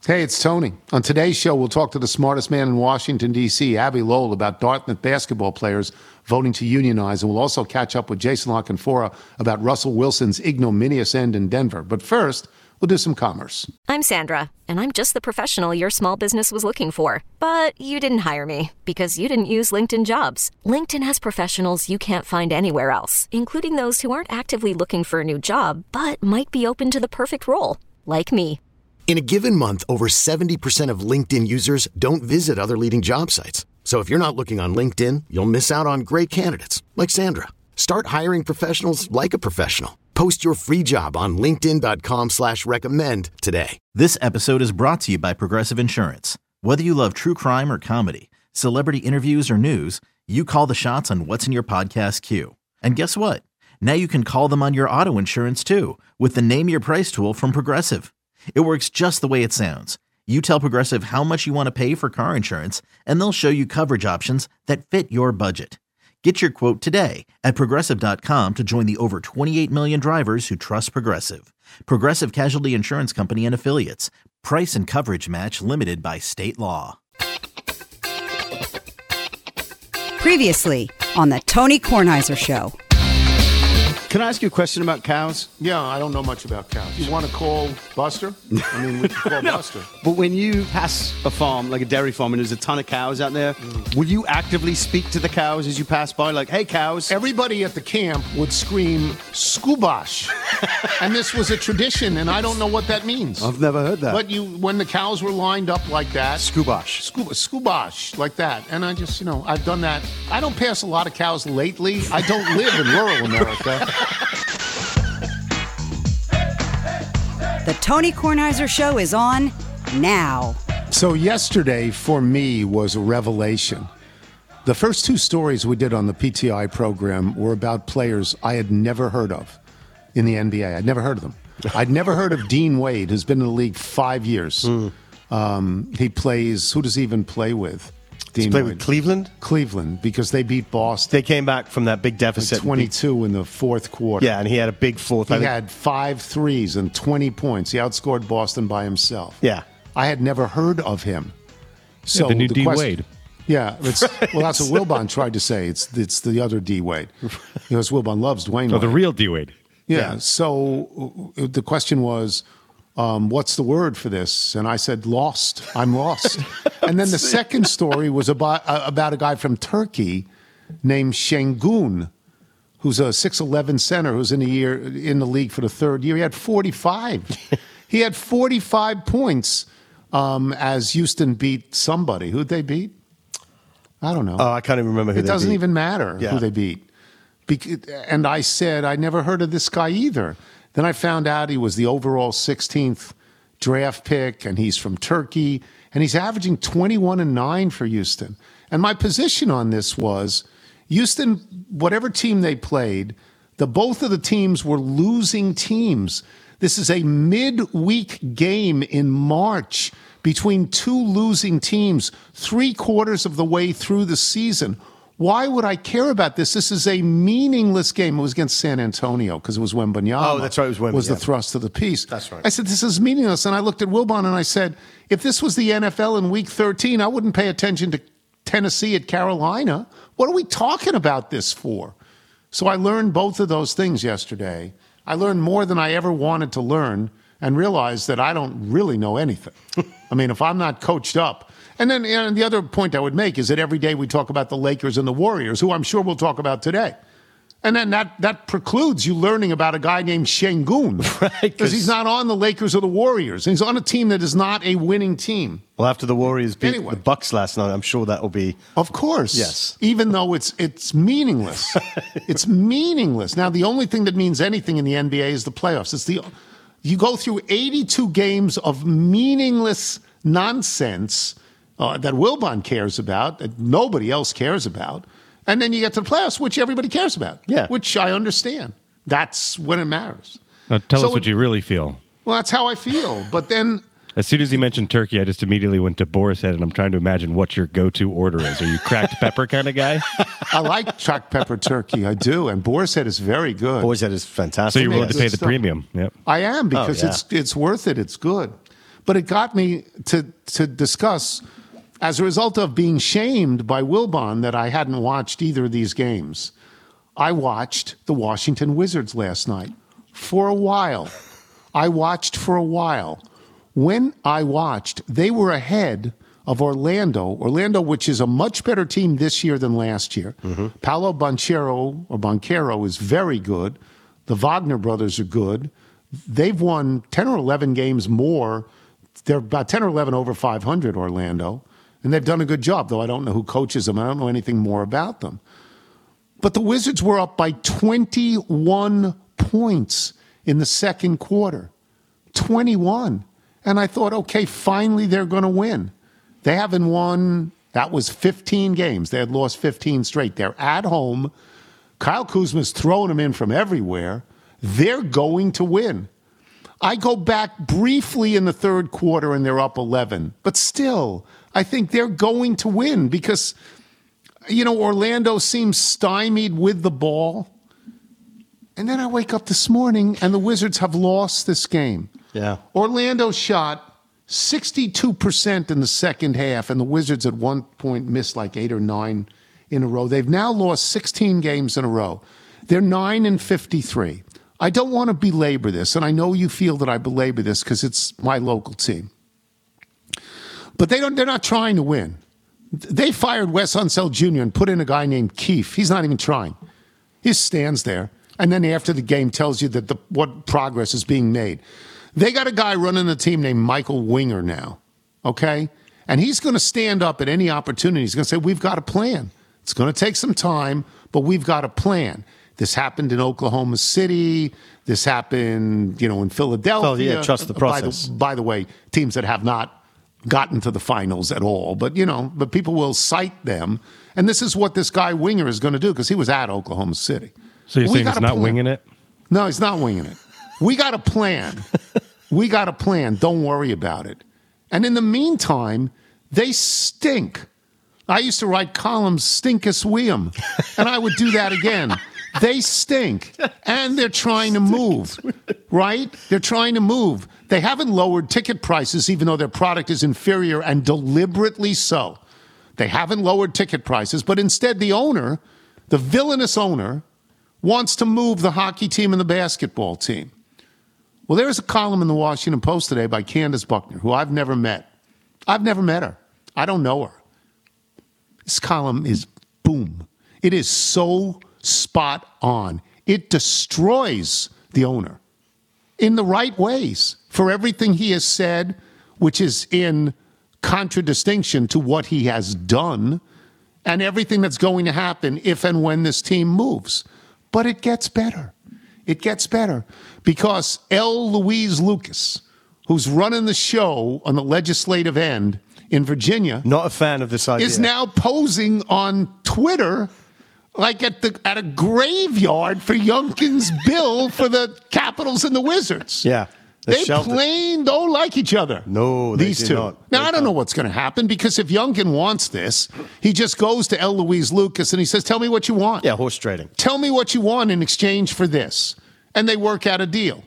Hey, it's Tony. On today's show, we'll talk to the smartest man in Washington, D.C., Abby Lowell, about Dartmouth basketball players voting to unionize, and we'll also catch up with Jason La Canfora about Russell Wilson's ignominious end in Denver. But first, we'll do some commerce. I'm Sandra, and I'm just the professional your small business was looking for. But you didn't hire me because you didn't use LinkedIn Jobs. LinkedIn has professionals you can't find anywhere else, including those who aren't actively looking for a new job, but might be open to the perfect role, like me. In a given month, over 70% of LinkedIn users don't visit other leading job sites. So if you're not looking on LinkedIn, you'll miss out on great candidates like Sandra. Start hiring professionals like a professional. Post your free job on linkedin.com/recommend today. This episode is brought to you by Progressive Insurance. Whether you love true crime or comedy, celebrity interviews or news, you call the shots on what's in your podcast queue. And guess what? Now you can call them on your auto insurance too with the Name Your Price tool from Progressive. It works just the way it sounds. You tell Progressive how much you want to pay for car insurance, and they'll show you coverage options that fit your budget. Get your quote today at Progressive.com to join the over 28 million drivers who trust Progressive. Progressive Casualty Insurance Company and Affiliates. Price and coverage match limited by state law. Previously on the Tony Kornheiser Show. Can I ask you a question about cows? Yeah, I don't know much about cows. You want to call Buster? I mean, we can call Buster. But when you pass a farm, like a dairy farm, and there's a ton of cows out there, will you actively speak to the cows as you pass by? Like, hey, cows. Everybody at the camp would scream, "Skubash." And this was a tradition, and I don't know what that means. I've never heard that. But when the cows were lined up like that. Skubash. Skubash, like that. And I just, I've done that. I don't pass a lot of cows lately. I don't live in rural America. The Tony Kornheiser Show is on now. So yesterday, for me, was a revelation. The first two stories we did on the PTI program were about players I had never heard of in the NBA. I'd never heard of them. I'd never heard of Dean Wade, who's been in the league 5 years. He plays, who does he even play with? He played with Cleveland? Cleveland, because they beat Boston. They came back from that big deficit. Like 22 in the fourth quarter. Yeah, and he had a big fourth. He had 5 threes and 20 points. He outscored Boston by himself. Yeah. I had never heard of him. So the new D. Wade. Yeah, well, that's what Wilbon tried to say. It's the other D. Wade. Because Wilbon loves Dwayne Wade. The real D. Wade. Yeah, so the question was, what's the word for this? And I said, lost. I'm lost. And then the second story was about a guy from Turkey named Şengün, who's a 6'11" center who's in the league for the third year. He had 45. He had 45 points as Houston beat somebody. Who'd they beat? I don't know. Oh, I can't even remember who they beat. It doesn't even matter who they beat. And I said, I never heard of this guy either. Then I found out he was the overall 16th draft pick, and he's from Turkey, and he's averaging 21-9 for Houston. And my position on this was, Houston, whatever team they played, both of the teams were losing teams. This is a midweek game in March between two losing teams, 3/4 of the way through the season. Why would I care about this? This is a meaningless game. It was against San Antonio because it was Wembanyama. Oh, that's right. It was Wembanyama. Was the thrust of the piece. That's right. I said, this is meaningless. And I looked at Wilbon and I said, if this was the NFL in Week 13, I wouldn't pay attention to Tennessee at Carolina. What are we talking about this for? So I learned both of those things yesterday. I learned more than I ever wanted to learn and realized that I don't really know anything. I mean, if I'm not coached up. And then the other point I would make is that every day we talk about the Lakers and the Warriors, who I'm sure we'll talk about today. And then that precludes you learning about a guy named Şengün. Right. Because he's not on the Lakers or the Warriors. He's on a team that is not a winning team. Well, after the Warriors beat the Bucks last night, I'm sure that will be... Of course. Yes. Even though it's meaningless. It's meaningless. Now, the only thing that means anything in the NBA is the playoffs. You go through 82 games of meaningless nonsense that Wilbon cares about, that nobody else cares about. And then you get to the playoffs, which everybody cares about, which I understand. That's when it matters. Now tell us what you really feel. Well, that's how I feel. But then... As soon as he mentioned turkey, I just immediately went to Boar's Head, and I'm trying to imagine what your go-to order is. Are you cracked pepper kind of guy? I like cracked pepper turkey. I do. And Boar's Head is very good. Boar's Head is fantastic. So you're willing to pay the premium. Yep. I am, because it's worth it. It's good. But it got me to discuss, as a result of being shamed by Wilbon that I hadn't watched either of these games, I watched the Washington Wizards last night for a while. When I watched, they were ahead of Orlando, which is a much better team this year than last year. Paolo Banchero is very good. The Wagner brothers are good. They've won 10 or 11 games more. They're about 10 or 11 over 500, Orlando. And they've done a good job, though I don't know who coaches them. I don't know anything more about them. But the Wizards were up by 21 points in the second quarter. 21. And I thought, okay, finally they're going to win. They haven't won, that was 15 games. They had lost 15 straight. They're at home. Kyle Kuzma's throwing them in from everywhere. They're going to win. I go back briefly in the third quarter and they're up 11. But still, I think they're going to win because, Orlando seems stymied with the ball. And then I wake up this morning and the Wizards have lost this game. Yeah. Orlando shot 62% in the second half, and the Wizards at one point missed like 8 or 9 in a row. They've now lost 16 games in a row. They're 9-53. I don't want to belabor this, and I know you feel that I belabor this because it's my local team. But they're not trying to win. They fired Wes Unseld Jr. and put in a guy named Keefe. He's not even trying. He just stands there, and then after the game tells you that what progress is being made. They got a guy running the team named Michael Winger now, okay? And he's going to stand up at any opportunity. He's going to say, we've got a plan. It's going to take some time, but we've got a plan. This happened in Oklahoma City. This happened, in Philadelphia. Oh, yeah, trust the process. By the way, teams that have not gotten to the finals at all. But, but people will cite them. And this is what this guy Winger is going to do because he was at Oklahoma City. So you're saying he's not winging it? No, he's not winging it. We got a plan. Don't worry about it. And in the meantime, they stink. I used to write columns, stinkus weum, and I would do that again. They stink, and they're trying to move, right? They're trying to move. They haven't lowered ticket prices, even though their product is inferior, and deliberately so. They haven't lowered ticket prices, but instead the owner, the villainous owner, wants to move the hockey team and the basketball team. Well, there's a column in the Washington Post today by Candace Buckner, who I've never met. I've never met her. I don't know her. This column is boom. It is so spot on. It destroys the owner in the right ways for everything he has said, which is in contradistinction to what he has done and everything that's going to happen if and when this team moves. But it gets better. It gets better because L. Louise Lucas, who's running the show on the legislative end in Virginia, not a fan of this idea, is now posing on Twitter like at a graveyard for Youngkin's bill for the Capitals and the Wizards. Yeah. They plain don't like each other. No, these two. Not. Now, I don't know what's going to happen because if Youngkin wants this, he just goes to L. Louise Lucas and he says, tell me what you want. Yeah, horse trading. Tell me what you want in exchange for this. And they work out a deal.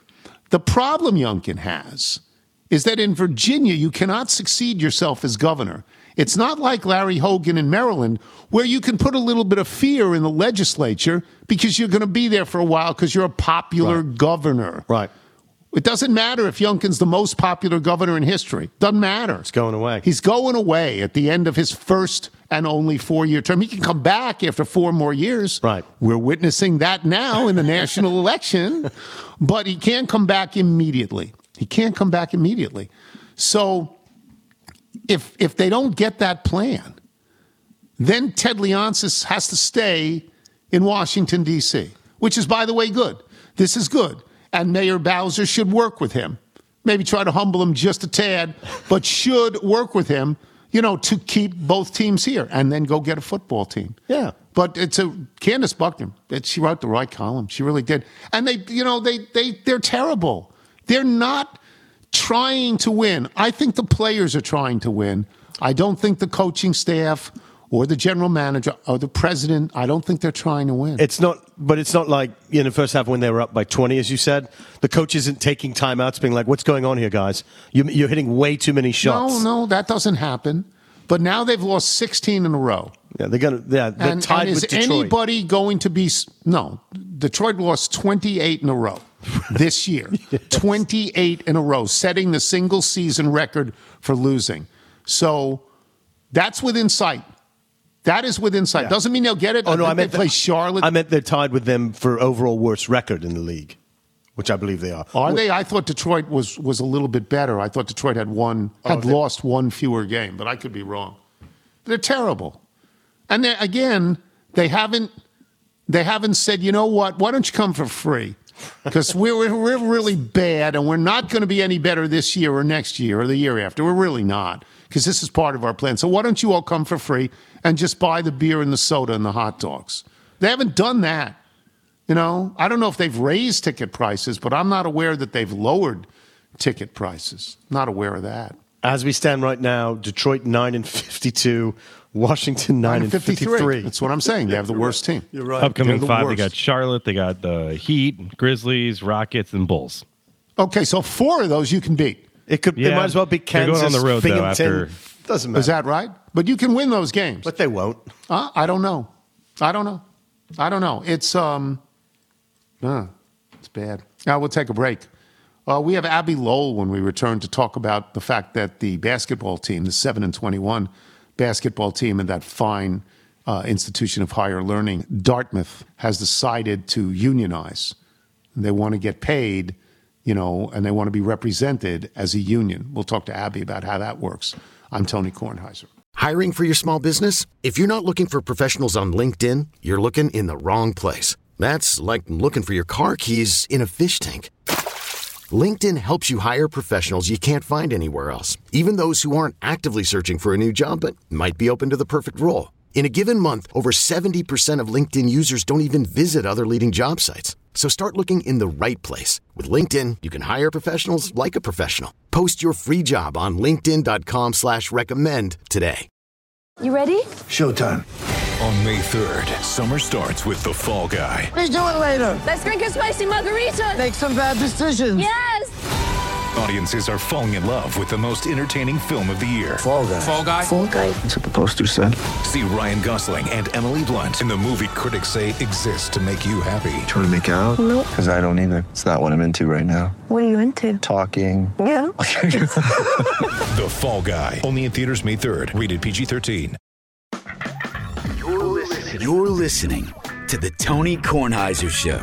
The problem Youngkin has is that in Virginia, you cannot succeed yourself as governor. It's not like Larry Hogan in Maryland, where you can put a little bit of fear in the legislature because you're going to be there for a while because you're a popular governor. Right. It doesn't matter if Youngkin's the most popular governor in history. Doesn't matter. It's going away. He's going away at the end of his first and only 4-year term. He can come back after 4 more years. Right. We're witnessing that now in the national election, but he can't come back immediately. So if they don't get that plan, then Ted Leonsis has to stay in Washington, D.C., which is, by the way, good. This is good. And Mayor Bowser should work with him. Maybe try to humble him just a tad, but should work with him, to keep both teams here and then go get a football team. Yeah. But Candace Buckner, she wrote the right column. She really did. And they're terrible. They're not trying to win. I think the players are trying to win. I don't think the coaching staff or the general manager or the president. I don't think they're trying to win. It's not like in the first half when they were up by 20, as you said. The coach isn't taking timeouts, being like, "What's going on here, guys? You're hitting way too many shots." No, that doesn't happen. But now they've lost 16 in a row. Yeah, they're tied with Detroit. Is anybody going to be? No, Detroit lost 28 in a row this year. Yes. 28 in a row, setting the single season record for losing. So that's within sight. That is within sight. Yeah. Doesn't mean they'll get it. Oh, no, I meant they play Charlotte. I meant they're tied with them for overall worst record in the league, which I believe they are. Are they? I thought Detroit was a little bit better. I thought Detroit had lost one fewer game, but I could be wrong. They're terrible. And they haven't said, you know what, why don't you come for free? Because we're really bad, and we're not going to be any better this year or next year or the year after. We're really not, because this is part of our plan. So why don't you all come for free and just buy the beer and the soda and the hot dogs? They haven't done that. You know, I don't know if they've raised ticket prices, but I'm not aware that they've lowered ticket prices. Not aware of that. As we stand right now, Detroit 9-52, Washington 9-53. That's what I'm saying. They have the worst team. You're right. Upcoming 5, they got Charlotte, they got the Heat, Grizzlies, Rockets, and Bulls. Okay, so 4 of those you can beat. They might as well beat Kansas. They're going on the road, Binghamton. though, after. Doesn't matter. Is that right? But you can win those games. But they won't. I don't know. It's it's bad. Now we'll take a break. We have Abby Lowell when we return to talk about the fact that the basketball team, the 7-21 basketball team in that fine institution of higher learning, Dartmouth, has decided to unionize. They want to get paid, and they want to be represented as a union. We'll talk to Abby about how that works. I'm Tony Kornheiser. Hiring for your small business? If you're not looking for professionals on LinkedIn, you're looking in the wrong place. That's like looking for your car keys in a fish tank. LinkedIn helps you hire professionals you can't find anywhere else, even those who aren't actively searching for a new job but might be open to the perfect role. In a given month, over 70% of LinkedIn users don't even visit other leading job sites. So start looking in the right place. With LinkedIn, you can hire professionals like a professional. Post your free job on linkedin.com/recommend today. You ready? Showtime. On May 3rd, summer starts with The Fall Guy. Let's do it later. Let's drink a spicy margarita. Make some bad decisions. Yes. Audiences are falling in love with the most entertaining film of the year. Fall Guy. Fall Guy. Fall Guy. That's what the poster said. See Ryan Gosling and Emily Blunt in the movie critics say exists to make you happy. Trying to make it out? Nope. Because I don't either. It's not what I'm into right now. What are you into? Talking. Yeah. The Fall Guy. Only in theaters May 3rd. Rated PG-13. You're listening to the Tony Kornheiser Show.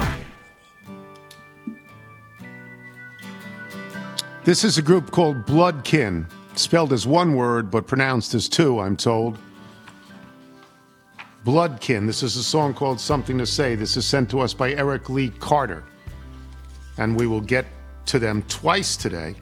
This is a group called Bloodkin, spelled as one word but pronounced as two, I'm told. Bloodkin. This is a song called Something to Say. This is sent to us by Eric Lee Carter. And we will get to them twice today.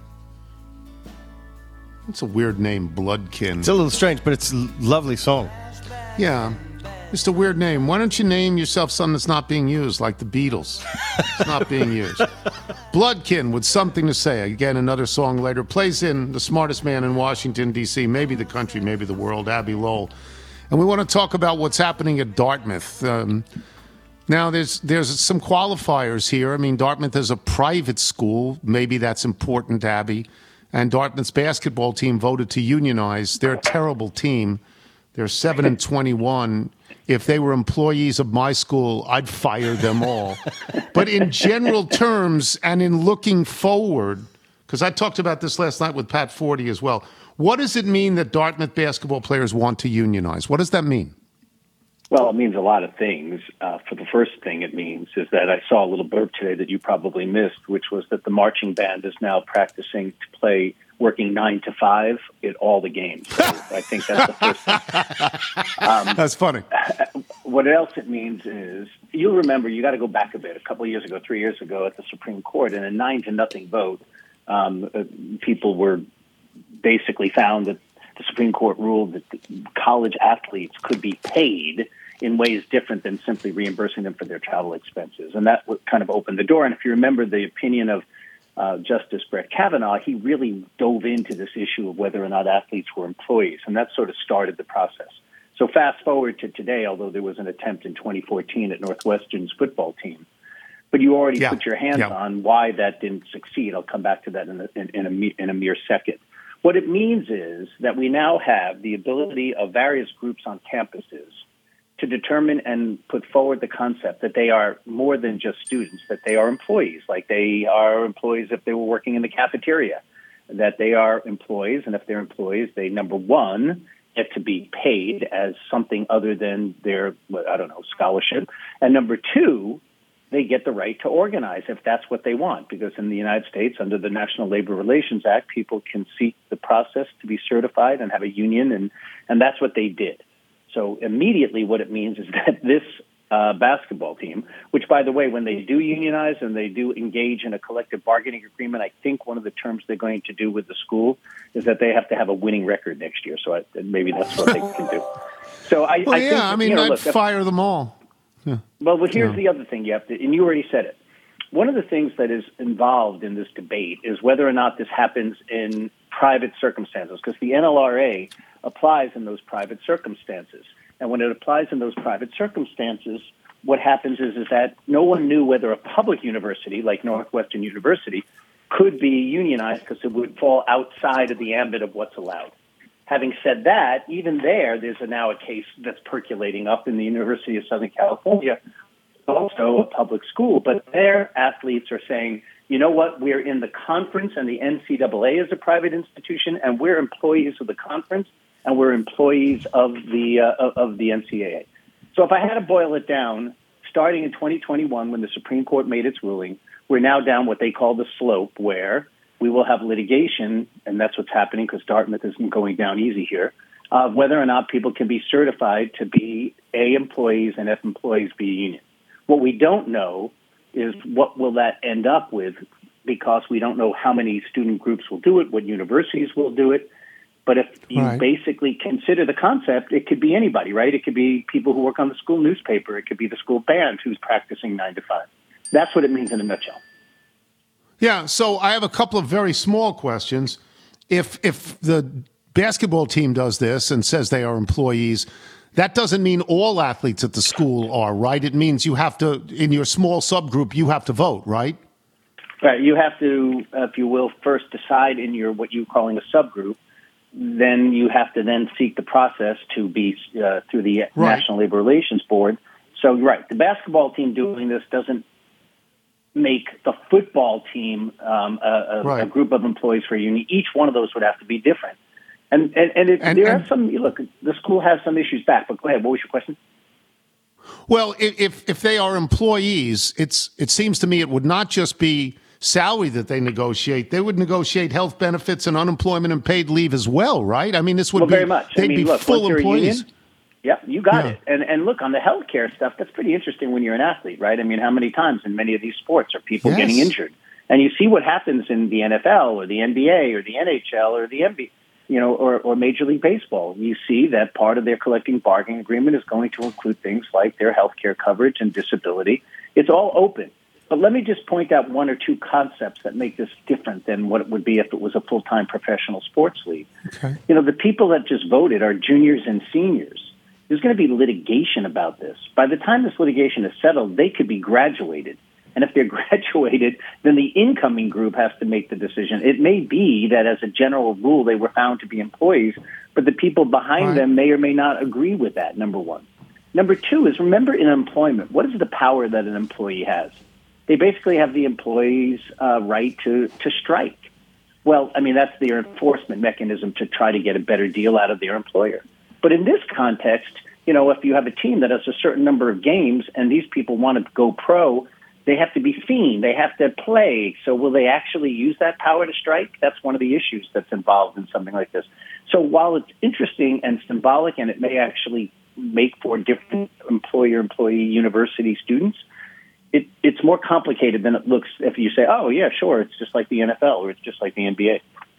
It's a weird name, Bloodkin. It's a little strange, but it's a lovely song. Yeah. Just a weird name. Why don't you name yourself something that's not being used, like the Beatles? It's not being used. Bloodkin with Something to Say. Again, another song later. Plays in the smartest man in Washington, D.C., maybe the country, maybe the world, Abby Lowell. And we want to talk about what's happening at Dartmouth. Now, there's some qualifiers here. I mean, Dartmouth is a private school. Maybe that's important, Abby. And Dartmouth's basketball team voted to unionize. They're a terrible team. They're 7-21. If they were employees of my school, I'd fire them all. But in general terms and in looking forward, because I talked about this last night with Pat Forty as well, what does it mean that Dartmouth basketball players want to unionize? What does that mean? Well, it means a lot of things. For the first thing it means is that I saw a little blurb today that you probably missed, which was that the marching band is now practicing to play working 9 to 5 at all the games. So I think that's the first thing. That's funny. What else it means is, you'll remember, you got to go back a bit, a couple of years ago, 3 years ago at the Supreme Court, in a 9-0 vote, people were basically found that the Supreme Court ruled that college athletes could be paid in ways different than simply reimbursing them for their travel expenses. And that kind of opened the door. And if you remember the opinion of Justice Brett Kavanaugh, he really dove into this issue of whether or not athletes were employees, and that sort of started the process. So fast forward to today, although there was an attempt in 2014 at Northwestern's football team, but you already put your hands on why that didn't succeed. I'll come back to that in a mere second. What it means is that we now have the ability of various groups on campuses to determine and put forward the concept that they are more than just students, that they are employees, like they are employees if they were working in the cafeteria, that they are employees, and if they're employees, they, number one, get to be paid as something other than their, scholarship, and number two, they get the right to organize if that's what they want, because in the United States, under the National Labor Relations Act, people can seek the process to be certified and have a union, and that's what they did. So immediately what it means is that this basketball team, which, by the way, when they do unionize and they do engage in a collective bargaining agreement, I think one of the terms they're going to do with the school is that they have to have a winning record next year. So maybe that's what they can do. So I think, I'd fire them all. Yeah. Well, here's the other thing you have to, and you already said it. One of the things that is involved in this debate is whether or not this happens in private circumstances, because the NLRA applies in those private circumstances. And when it applies in those private circumstances, what happens is that no one knew whether a public university like Northwestern University could be unionized because it would fall outside of the ambit of what's allowed. Having said that, even there's now a case that's percolating up in the University of Southern California, also a public school, but their athletes are saying, you know what, we're in the conference and the NCAA is a private institution, and we're employees of the conference and we're employees of the NCAA. So if I had to boil it down, starting in 2021 when the Supreme Court made its ruling, we're now down what they call the slope, where we will have litigation, and that's what's happening because Dartmouth isn't going down easy here, whether or not people can be certified to be A, employees, and F, employees be a union. What we don't know is what will that end up with, because we don't know how many student groups will do it, what universities will do it. But if you basically consider the concept, it could be anybody, right? It could be people who work on the school newspaper. It could be the school band who's practicing 9 to 5. That's what it means in a nutshell. Yeah, so I have a couple of very small questions. If the basketball team does this and says they are employees, that doesn't mean all athletes at the school are, right? It means you have to, in your small subgroup, you have to vote, right? Right. You have to, if you will, first decide in your what you're calling a subgroup. Then you have to then seek the process to be through the National Labor Relations Board. So, the basketball team doing this doesn't make the football team a group of employees for a union. Each one of those would have to be different. There are some, look, the school has some issues back, but go ahead. What was your question? Well, if they are employees, it seems to me it would not just be salary that they negotiate. They would negotiate health benefits and unemployment and paid leave as well, right? I mean, this would be very much. They'd be full employees. Union, you got it. And look, on the healthcare stuff, that's pretty interesting when you're an athlete, right? I mean, how many times in many of these sports are people getting injured? And you see what happens in the NFL or the NBA or the NHL or the NBA, or Major League Baseball. You see that part of their collective bargaining agreement is going to include things like their healthcare coverage and disability. It's all open. But let me just point out one or two concepts that make this different than what it would be if it was a full-time professional sports league. Okay. The people that just voted are juniors and seniors. There's going to be litigation about this. By the time this litigation is settled, they could be graduated. And if they're graduated, then the incoming group has to make the decision. It may be that as a general rule, they were found to be employees, but the people behind them may or may not agree with that, number one. Number two is, remember, in employment, what is the power that an employee has? They basically have the employee's right to strike. Well, I mean, that's their enforcement mechanism to try to get a better deal out of their employer. But in this context, if you have a team that has a certain number of games and these people want to go pro, they have to be seen. They have to play. So will they actually use that power to strike? That's one of the issues that's involved in something like this. So while it's interesting and symbolic and it may actually make for different employer-employee university students, it's more complicated than it looks if you say, oh, yeah, sure, it's just like the NFL or it's just like the NBA.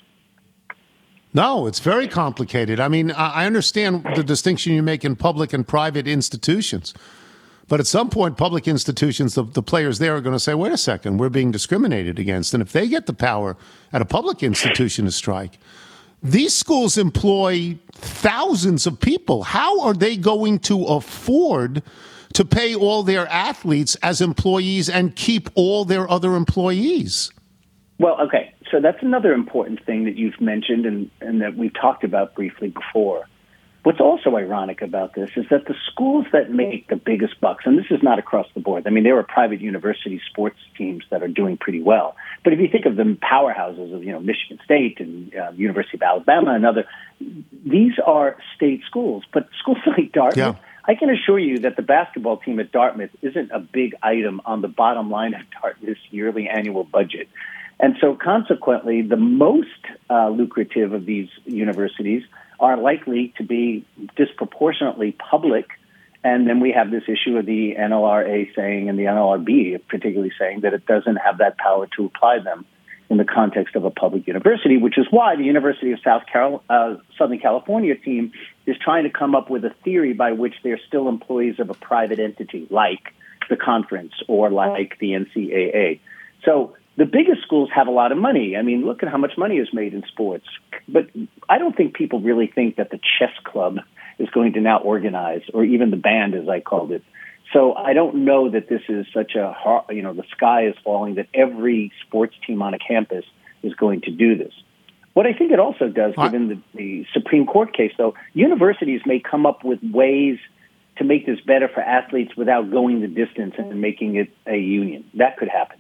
No, it's very complicated. I mean, I understand the distinction you make in public and private institutions. But at some point, public institutions, the players there are going to say, wait a second, we're being discriminated against. And if they get the power at a public institution to strike, these schools employ thousands of people. How are they going to afford to pay all their athletes as employees and keep all their other employees? Well, okay. So that's another important thing that you've mentioned and that we talked about briefly before. What's also ironic about this is that the schools that make the biggest bucks, and this is not across the board. I mean, there are private university sports teams that are doing pretty well. But if you think of the powerhouses of, Michigan State and University of Alabama and other, these are state schools. But schools like Dartmouth, I can assure you that the basketball team at Dartmouth isn't a big item on the bottom line of Dartmouth's yearly annual budget. And so consequently, the most lucrative of these universities are likely to be disproportionately public. And then we have this issue of the NLRA saying, and the NLRB particularly saying, that it doesn't have that power to apply them in the context of a public university, which is why the University of Southern California team is trying to come up with a theory by which they're still employees of a private entity like the conference or like the NCAA. So the biggest schools have a lot of money. I mean, look at how much money is made in sports. But I don't think people really think that the chess club is going to now organize, or even the band, as I called it. So I don't know that this is such a, the sky is falling, that every sports team on a campus is going to do this. What I think it also does, given the Supreme Court case, though, universities may come up with ways to make this better for athletes without going the distance and making it a union. That could happen.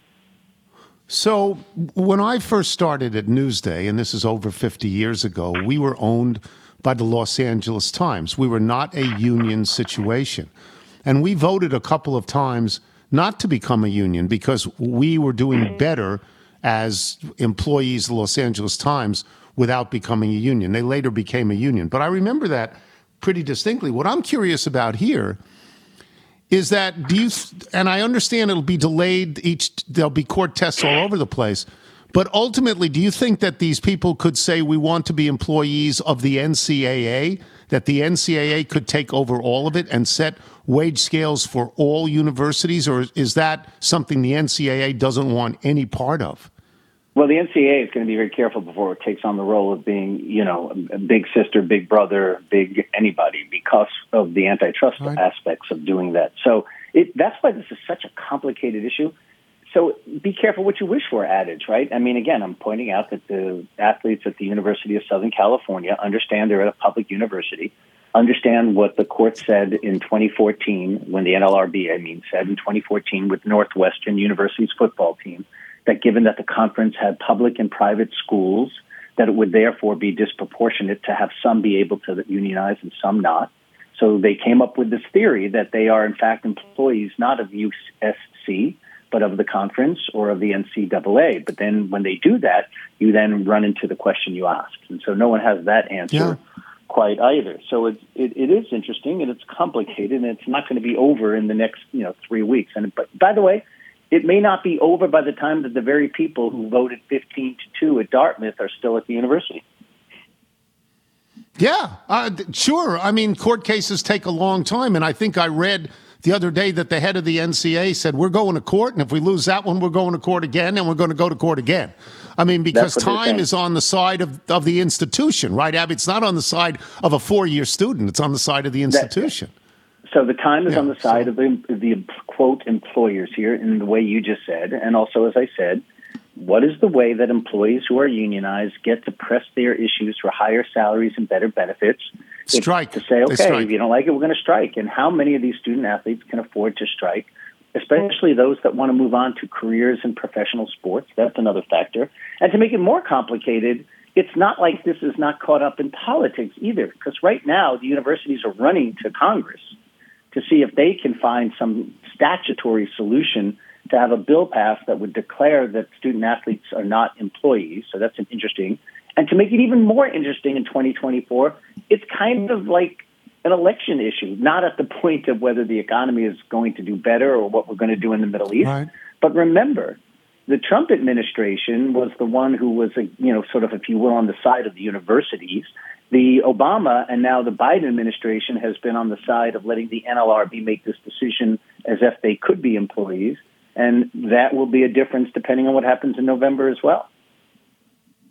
So when I first started at Newsday, and this is over 50 years ago, we were owned by the Los Angeles Times. We were not a union situation. And we voted a couple of times not to become a union because we were doing better as employees of the Los Angeles Times without becoming a union. They later became a union. But I remember that pretty distinctly. What I'm curious about here is that, and I understand it'll be delayed, there'll be court tests all over the place, but ultimately, do you think that these people could say we want to be employees of the NCAA, that the NCAA could take over all of it and set wage scales for all universities, or is that something the NCAA doesn't want any part of? Well, the NCAA is going to be very careful before it takes on the role of being, a big sister, big brother, big anybody, because of the antitrust aspects of doing that. So that's why this is such a complicated issue. So be careful what you wish for adage, right? I mean, again, I'm pointing out that the athletes at the University of Southern California understand they're at a public university, understand what the court said in 2014, when the NLRB, said in 2014 with Northwestern University's football team, that given that the conference had public and private schools, that it would therefore be disproportionate to have some be able to unionize and some not. So they came up with this theory that they are, in fact, employees not of USC, but of the conference or of the NCAA. But then when they do that, you then run into the question you asked. And so no one has that answer quite either. So it is interesting, and it's complicated, and it's not going to be over in the next 3 weeks. But by the way, it may not be over by the time that the very people who voted 15-2 at Dartmouth are still at the university. Yeah, sure. I mean, court cases take a long time, and I think I read the other day that the head of the NCAA said, we're going to court, and if we lose that one, we're going to court again, and we're going to go to court again. I mean, because time is on the side of the institution, right, Abby? It's not on the side of a 4-year student. It's on the side of the institution. So the time is on the side of the quote, employers here in the way you just said. And also, as I said, what is the way that employees who are unionized get to press their issues for higher salaries and better benefits? Strike. To say, okay, if you don't like it, we're going to strike. And how many of these student athletes can afford to strike, especially those that want to move on to careers in professional sports? That's another factor. And to make it more complicated, it's not like this is not caught up in politics either, because right now the universities are running to Congress to see if they can find some statutory solution to have a bill passed that would declare that student athletes are not employees. So that's interesting. And to make it even more interesting in 2024, it's kind of like an election issue, not at the point of whether the economy is going to do better or what we're going to do in the Middle East. Right. But remember, the Trump administration was the one who was, sort of, if you will, on the side of the universities. The Obama and now the Biden administration has been on the side of letting the NLRB make this decision as if they could be employees. And that will be a difference depending on what happens in November as well.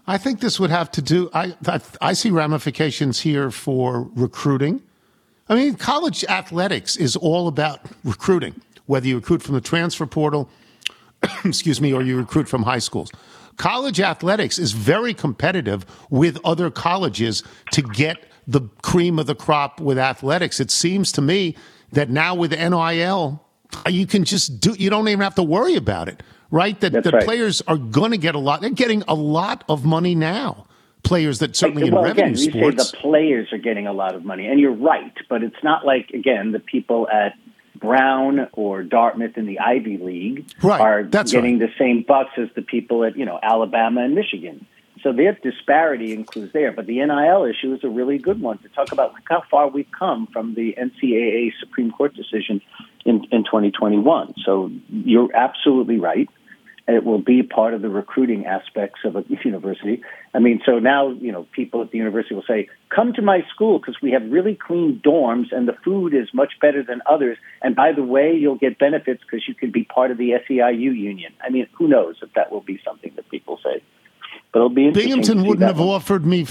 I think this would have to do. I see ramifications here for recruiting. I mean, college athletics is all about recruiting, whether you recruit from the transfer portal, excuse me, or you recruit from high schools. College athletics is very competitive with other colleges to get the cream of the crop with athletics. It seems to me that now with NIL, you can just do. You don't even have to worry about it. Right? That the players are going to get a lot. They're getting a lot of money now. Players that certainly in revenue sports. You say the players are getting a lot of money, and you're right. But it's not like, again, the people at Brown or Dartmouth in the Ivy League are getting the same bucks as the people at, Alabama and Michigan. So their disparity includes there. But the NIL issue is a really good one to talk about how far we've come from the NCAA Supreme Court decision in 2021. So you're absolutely right. It will be part of the recruiting aspects of a university. I mean, so now, people at the university will say, come to my school because we have really clean dorms and the food is much better than others. And by the way, you'll get benefits because you can be part of the SEIU union. I mean, who knows if that will be something that people say. But it'll be interesting. Binghamton wouldn't have offered me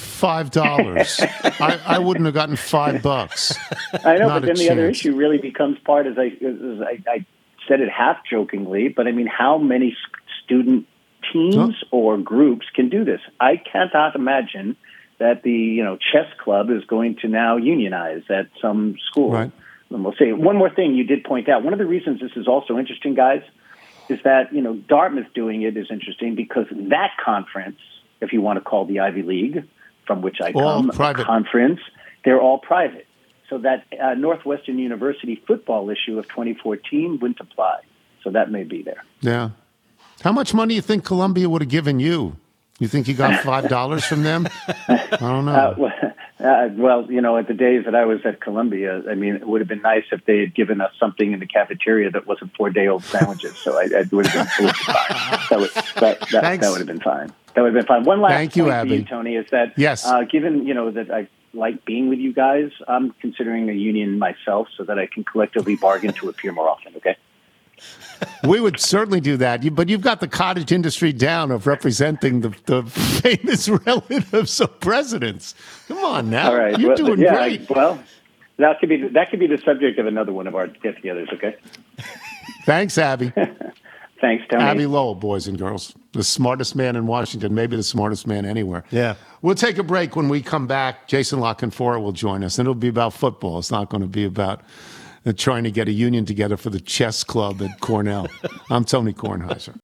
$5. I wouldn't have gotten $5. I know, but then the other issue really becomes part, as I said it half jokingly, but I mean, how many student teams or groups can do this? I cannot imagine that the chess club is going to now unionize at some school. Right. And we'll say one more thing you did point out. One of the reasons this is also interesting, guys, is that Dartmouth doing it is interesting because that conference, if you want to call the Ivy League, from which I come, conference, they're all private. So that Northwestern University football issue of 2014 wouldn't apply. So that may be there. Yeah. How much money do you think Columbia would have given you? You think you got $5 from them? I don't know. Well, at the days that I was at Columbia, I mean, it would have been nice if they had given us something in the cafeteria that wasn't 4-day-old sandwiches. So I would have been fine. That would have been fine. That would have been fine. One last point for you, Tony, is that given, that I like being with you guys, I'm considering a union myself so that I can collectively bargain to appear more often, okay? We would certainly do that, but you've got the cottage industry down of representing the famous relatives of presidents. Come on now, all right. You're doing great. That could be the subject of another one of our get-togethers. Okay. Thanks, Abby. Thanks, Tony. Abby Lowell, boys and girls, the smartest man in Washington, maybe the smartest man anywhere. Yeah. We'll take a break. When we come back, Jason La Canfora will join us, and it'll be about football. It's not going to be about trying to get a union together for the chess club at Cornell. I'm Tony Kornheiser.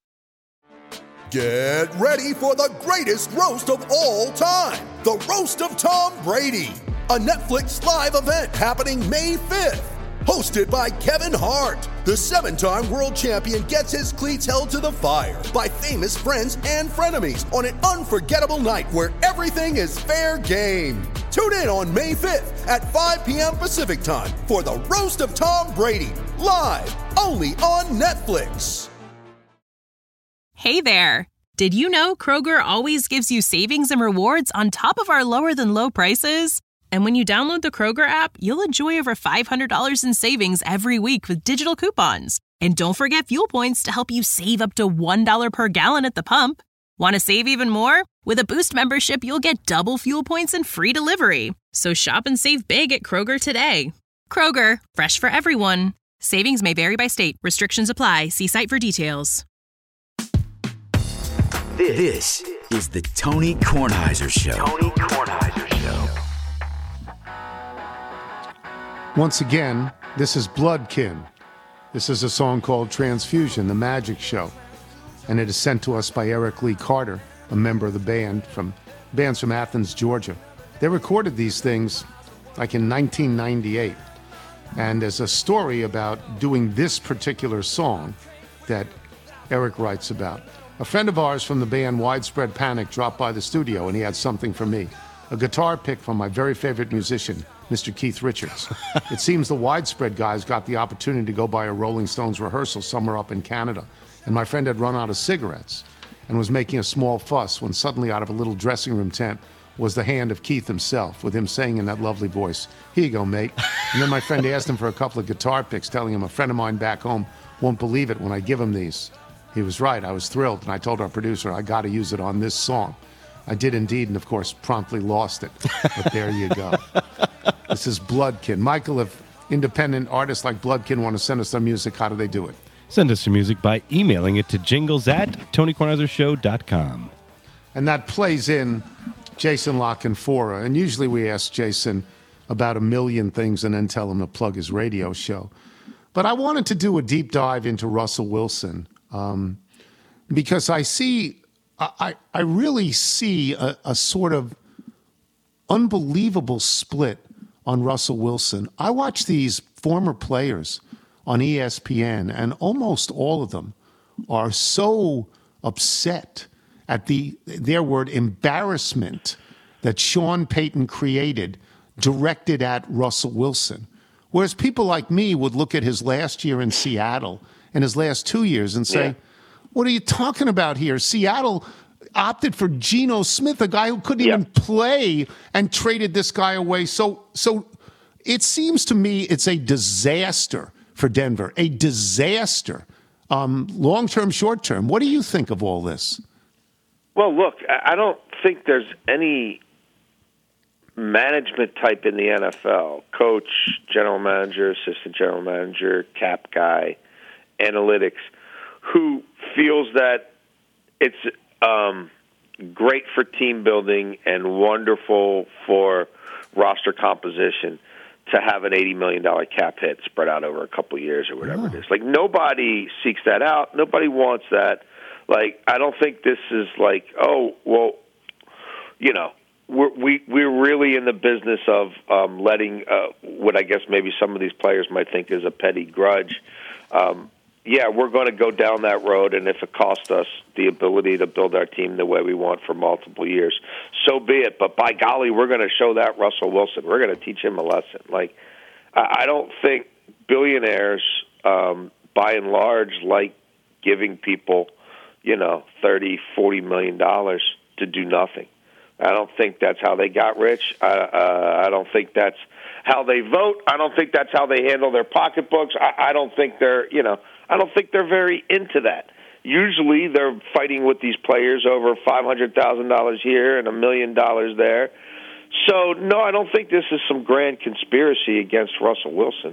Get ready for the greatest roast of all time, the Roast of Tom Brady, a Netflix live event happening May 5th. Hosted by Kevin Hart, the 7-time world champion gets his cleats held to the fire by famous friends and frenemies on an unforgettable night where everything is fair game. Tune in on May 5th at 5 p.m. Pacific time for the Roast of Tom Brady, live only on Netflix. Hey there. Did you know Kroger always gives you savings and rewards on top of our lower than low prices? And when you download the Kroger app, you'll enjoy over $500 in savings every week with digital coupons. And don't forget fuel points to help you save up to $1 per gallon at the pump. Want to save even more? With a Boost membership, you'll get double fuel points and free delivery. So shop and save big at Kroger today. Kroger, fresh for everyone. Savings may vary by state. Restrictions apply. See site for details. This is the Tony Kornheiser Show. Tony Kornheiser Show. Once again, this is Bloodkin. This is a song called Transfusion, the Magic Show. And it is sent to us by Eric Lee Carter, a member of the band from Athens, Georgia. They recorded these things like in 1998. And there's a story about doing this particular song that Eric writes about. A friend of ours from the band Widespread Panic dropped by the studio and he had something for me. A guitar pick from my very favorite musician, Mr. Keith Richards. It seems the Widespread guys got the opportunity to go by a Rolling Stones rehearsal somewhere up in Canada. And my friend had run out of cigarettes and was making a small fuss when suddenly out of a little dressing room tent was the hand of Keith himself, with him saying in that lovely voice, "Here you go, mate." And then my friend asked him for a couple of guitar picks, telling him a friend of mine back home won't believe it when I give him these. He was right. I was thrilled, and I told our producer I got to use it on this song. I did indeed, and of course, promptly lost it. But there you go. This is Bloodkin. Michael, if independent artists like Bloodkin want to send us their music, how do they do it? Send us your music by emailing it to jingles@TonyKornheiserShow.com. And that plays in Jason La Canfora. And usually we ask Jason about a million things and then tell him to plug his radio show. But I wanted to do a deep dive into Russell Wilson because I really see a sort of unbelievable split on Russell Wilson. I watch these former players on ESPN, and almost all of them are so upset at their word embarrassment that Sean Payton created directed at Russell Wilson. Whereas people like me would look at his last year in Seattle and his last 2 years and say, what are you talking about here? Seattle opted for Geno Smith, a guy who couldn't even play, and traded this guy away. So it seems to me it's a disaster for Denver, a disaster, long-term, short-term. What do you think of all this? Well, look, I don't think there's any management type in the NFL, coach, general manager, assistant general manager, cap guy, analytics, who feels that it's great for team building and wonderful for roster composition to have an $80 million cap hit spread out over a couple of years or whatever it is. Like, nobody seeks that out. Nobody wants that. Like, I don't think this is like, oh, well, you know, we're really in the business of letting what I guess maybe some of these players might think is a petty grudge. We're going to go down that road, and if it costs us the ability to build our team the way we want for multiple years, so be it. But by golly, we're going to show that Russell Wilson. We're going to teach him a lesson. Like, I don't think billionaires, by and large, like giving people, $30, $40 million to do nothing. I don't think that's how they got rich. I don't think that's how they vote. I don't think that's how they handle their pocketbooks. I don't think they're, I don't think they're very into that. Usually they're fighting with these players over $500,000 here and $1 million there. So, no, I don't think this is some grand conspiracy against Russell Wilson.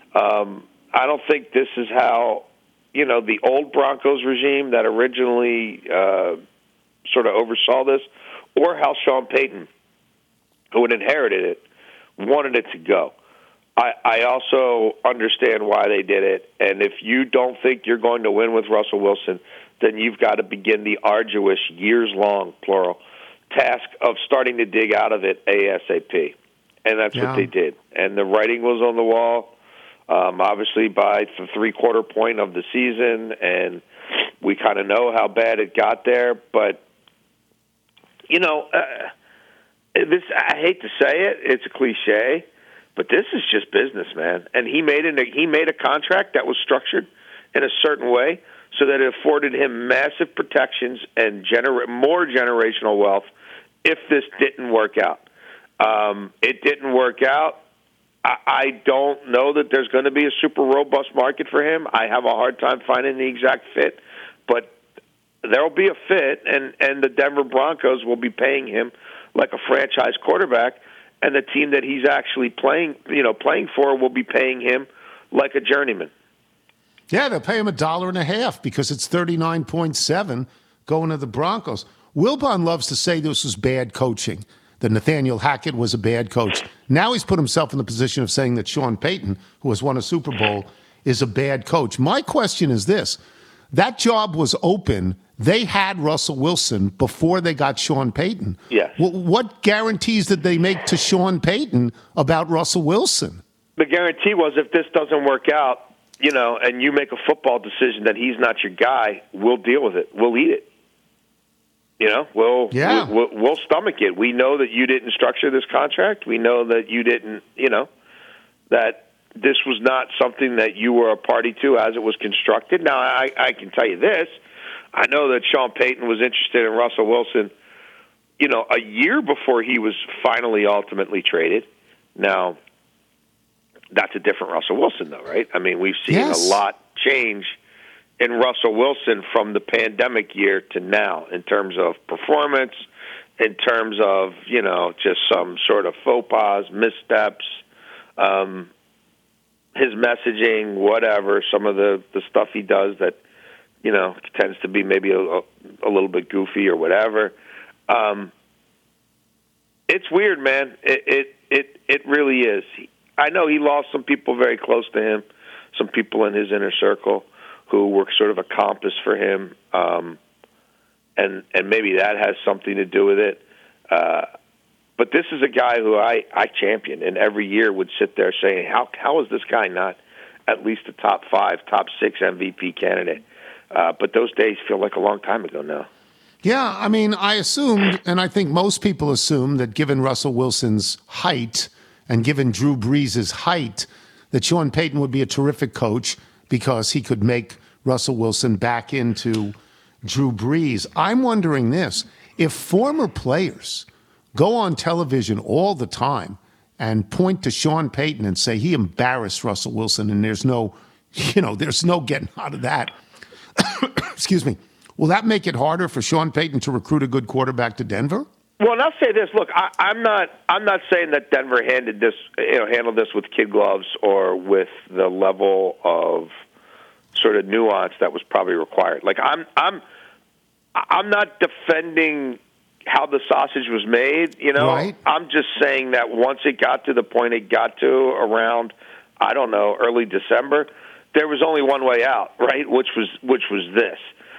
I don't think this is how, the old Broncos regime that originally sort of oversaw this, or how Sean Payton, who had inherited it, wanted it to go. I also understand why they did it, and if you don't think you're going to win with Russell Wilson, then you've got to begin the arduous, years-long, plural, task of starting to dig out of it ASAP. And that's what they did. And the writing was on the wall, obviously by the three-quarter point of the season, and we kind of know how bad it got there. But, this, I hate to say it, it's a cliche, but this is just business, man. And he made a contract that was structured in a certain way so that it afforded him massive protections and more generational wealth if this didn't work out. It didn't work out. I don't know that there's going to be a super robust market for him. I have a hard time finding the exact fit, but there will be a fit, and the Denver Broncos will be paying him like a franchise quarterback, and the team that he's actually playing for will be paying him like a journeyman. Yeah, they'll pay him $1.50 because it's 39.7 going to the Broncos. Wilbon loves to say this was bad coaching, that Nathaniel Hackett was a bad coach. Now he's put himself in the position of saying that Sean Payton, who has won a Super Bowl, is a bad coach. My question is this. That job was open. They had Russell Wilson before they got Sean Payton. Yes. What guarantees did they make to Sean Payton about Russell Wilson? The guarantee was if this doesn't work out, and you make a football decision that he's not your guy, we'll deal with it. We'll eat it. We'll stomach it. We know that you didn't structure this contract. We know that you didn't, that this was not something that you were a party to as it was constructed. Now, I can tell you this. I know that Sean Payton was interested in Russell Wilson, a year before he was finally ultimately traded. Now, that's a different Russell Wilson, though, right? I mean, we've seen a lot change in Russell Wilson from the pandemic year to now in terms of performance, in terms of, just some sort of faux pas, missteps, his messaging, whatever, some of the stuff he does that, tends to be maybe a little bit goofy or whatever. It's weird, man. It really is. I know he lost some people very close to him, some people in his inner circle who were sort of a compass for him, and maybe that has something to do with it. But this is a guy who I champion, and every year would sit there saying, how is this guy not at least a top 5, top 6 MVP candidate? But those days feel like a long time ago now. Yeah, I mean, I assumed, and I think most people assume, that given Russell Wilson's height and given Drew Brees' height, that Sean Payton would be a terrific coach because he could make Russell Wilson back into Drew Brees. I'm wondering this. If former players go on television all the time and point to Sean Payton and say he embarrassed Russell Wilson and there's no getting out of that, excuse me, will that make it harder for Sean Payton to recruit a good quarterback to Denver? Well, and I'll say this. Look, I'm not saying that Denver handled this with kid gloves or with the level of sort of nuance that was probably required. Like I'm not defending how the sausage was made. Right. I'm just saying that once it got to the point it got to around, I don't know, early December, there was only one way out, right? Which was this.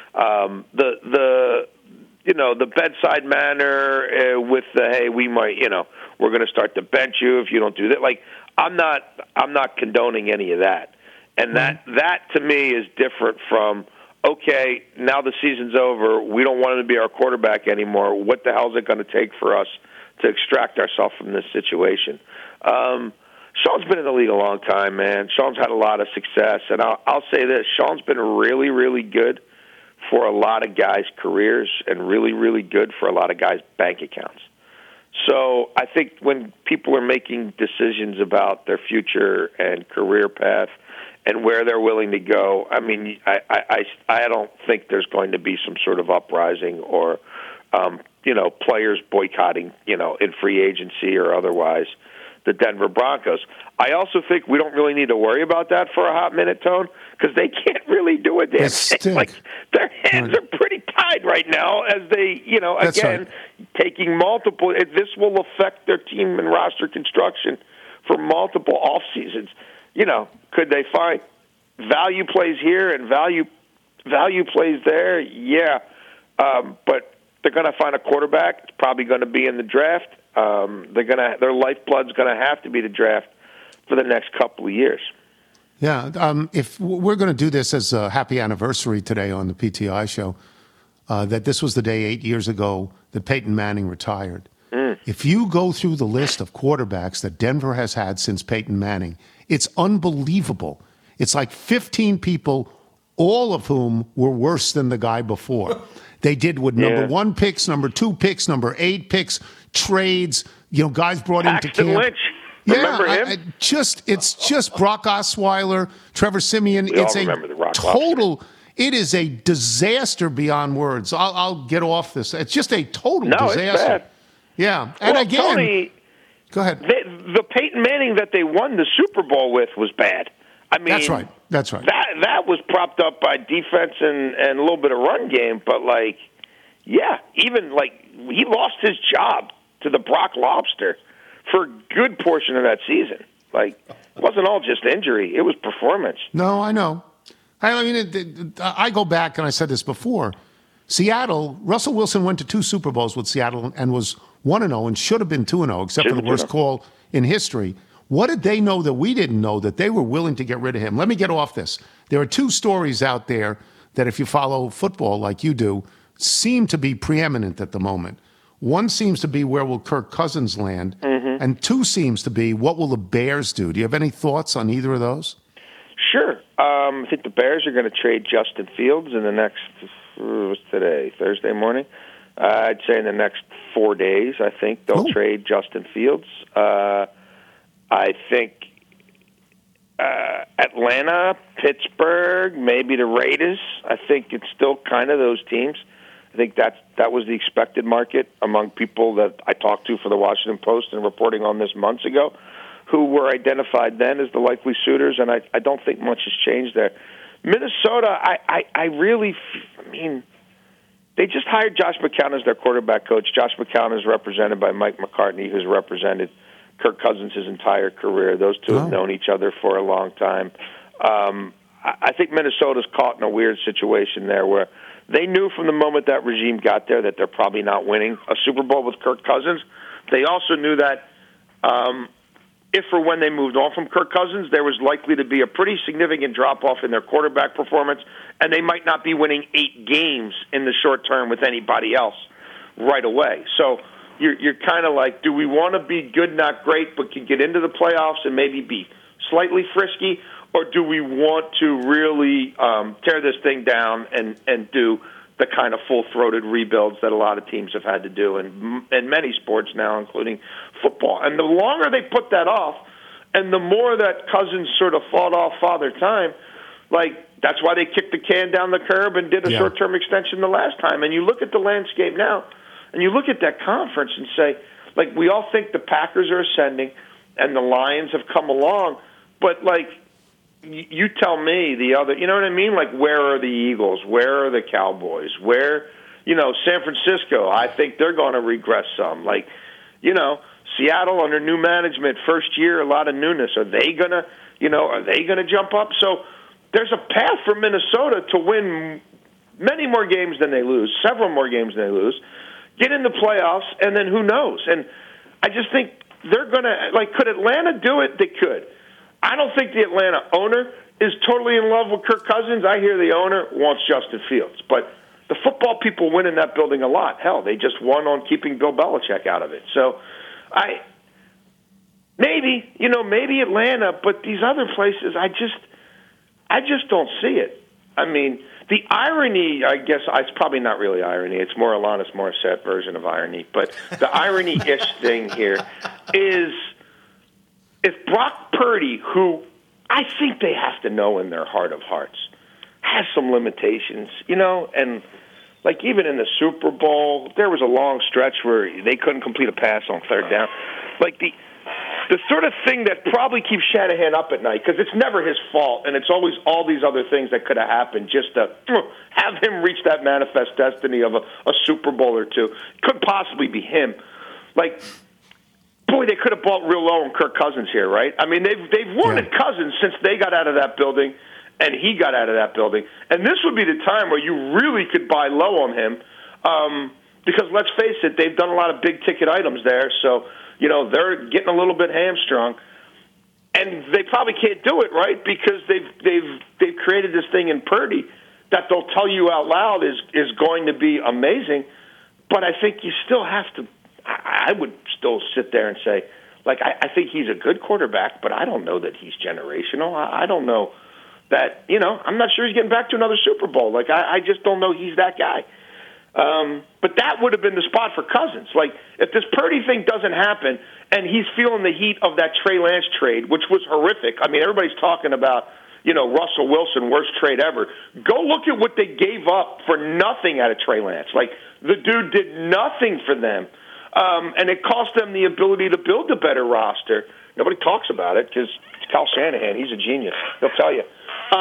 The bedside manner with the, hey, we might, we're going to start to bench you if you don't do that. Like, I'm not condoning any of that. And that to me is different from, okay, now the season's over. We don't want him to be our quarterback anymore. What the hell is it going to take for us to extract ourselves from this situation? Sean's been in the league a long time, man. Sean's had a lot of success. And I'll say this, Sean's been really, really good for a lot of guys' careers and really, really good for a lot of guys' bank accounts. So I think when people are making decisions about their future and career path and where they're willing to go, I mean, I don't think there's going to be some sort of uprising or, players boycotting, in free agency or otherwise, the Denver Broncos. I also think we don't really need to worry about that for a hot minute, Tone, because they can't really do a damn thing. Like, their hands are pretty tied right now as they, taking multiple. This will affect their team and roster construction for multiple off seasons. Could they find value plays here and value plays there? Yeah, but they're going to find a quarterback. It's probably going to be in the draft. Their lifeblood's going to have to be the draft for the next couple of years. Yeah, if we're going to do this as a happy anniversary today on the PTI show, that this was the day 8 years ago that Peyton Manning retired. If you go through the list of quarterbacks that Denver has had since Peyton Manning, it's unbelievable. It's like 15 people, all of whom were worse than the guy before. They did with number 1 picks, number 2 picks, number 8 picks, trades, guys brought into camp. Lynch. Remember him? It's just Brock Osweiler, Trevor Siemian. It's a total. It is a disaster beyond words. I'll get off this. It's just a total disaster. It's bad. Yeah, and again, Tony, go ahead. The Peyton Manning that they won the Super Bowl with was bad. I mean, that's right. That was propped up by defense and a little bit of run game, but even he lost his job to the Brock Lobster for a good portion of that season. It wasn't all just injury; it was performance. No, I know. I mean, I go back, and I said this before. Seattle, Russell Wilson went to 2 Super Bowls with Seattle and was 1-0 and should have been 2-0, except for the worst call in history. What did they know that we didn't know that they were willing to get rid of him? Let me get off this. There are 2 stories out there that, if you follow football like you do, seem to be preeminent at the moment. One seems to be, where will Kirk Cousins land? Mm-hmm. And 2 seems to be, what will the Bears do? Do you have any thoughts on either of those? Sure. I think the Bears are going to trade Justin Fields in the next, what's today, Thursday morning? I'd say in the next 4 days, I think they'll trade Justin Fields. I think Atlanta, Pittsburgh, maybe the Raiders. I think it's still kind of those teams. I think that was the expected market among people that I talked to for the Washington Post and reporting on this months ago, who were identified then as the likely suitors, and I don't think much has changed there. Minnesota, I mean, they just hired Josh McCown as their quarterback coach. Josh McCown is represented by Mike McCartney, who's represented Kirk Cousins his entire career. Those two have known each other for a long time. I think Minnesota's caught in a weird situation there where they knew from the moment that regime got there that they're probably not winning a Super Bowl with Kirk Cousins. They also knew that if or when they moved on from Kirk Cousins, there was likely to be a pretty significant drop-off in their quarterback performance, and they might not be winning 8 games in the short term with anybody else right away. So you're kind of like, do we want to be good, not great, but can get into the playoffs and maybe be slightly frisky, or do we want to really tear this thing down and do the kind of full-throated rebuilds that a lot of teams have had to do in many sports now, including football? And the longer they put that off, and the more that Cousins sort of fought off Father Time, like that's why they kicked the can down the curb and did a short-term extension the last time. And you look at the landscape now, and you look at that conference and say, like, we all think the Packers are ascending and the Lions have come along, but, like, you tell me the other, you know what I mean? Like, where are the Eagles? Where are the Cowboys? Where, San Francisco, I think they're going to regress some. Like, Seattle under new management, first year, a lot of newness. Are they going to jump up? So there's a path for Minnesota to win many more games than they lose, several more games than they lose, get in the playoffs, and then who knows? And I just think they're going to, like, could Atlanta do it? They could. I don't think the Atlanta owner is totally in love with Kirk Cousins. I hear the owner wants Justin Fields. But the football people win in that building a lot. Hell, they just won on keeping Bill Belichick out of it. So maybe Atlanta, but these other places, I just don't see it. I mean, the irony, I guess, it's probably not really irony. It's more Alanis Morissette version of irony. But the irony-ish thing here is, if Brock Purdy, who I think they have to know in their heart of hearts, has some limitations, and like even in the Super Bowl, there was a long stretch where they couldn't complete a pass on third down. Like the sort of thing that probably keeps Shanahan up at night, because it's never his fault, and it's always all these other things that could have happened just to have him reach that manifest destiny of a Super Bowl or two. Couldn't possibly be him. Like, boy, they could have bought real low on Kirk Cousins here, right? I mean, they've wanted Cousins since they got out of that building and he got out of that building. And this would be the time where you really could buy low on him because, let's face it, they've done a lot of big-ticket items there. So, they're getting a little bit hamstrung. And they probably can't do it, right, because they've created this thing in Purdy that they'll tell you out loud is going to be amazing. But I think you still have to, I would still sit there and say, like, I think he's a good quarterback, but I don't know that he's generational. I don't know that, I'm not sure he's getting back to another Super Bowl. Like, I just don't know he's that guy. But that would have been the spot for Cousins. Like, if this Purdy thing doesn't happen and he's feeling the heat of that Trey Lance trade, which was horrific. I mean, everybody's talking about, Russell Wilson, worst trade ever. Go look at what they gave up for nothing out of Trey Lance. Like, the dude did nothing for them. And it cost them the ability to build a better roster. Nobody talks about it because it's Kyle Shanahan. He's a genius. He'll tell you.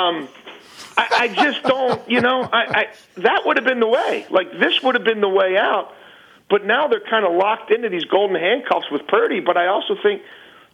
I just don't, that would have been the way. Like, this would have been the way out. But now they're kind of locked into these golden handcuffs with Purdy. But I also think,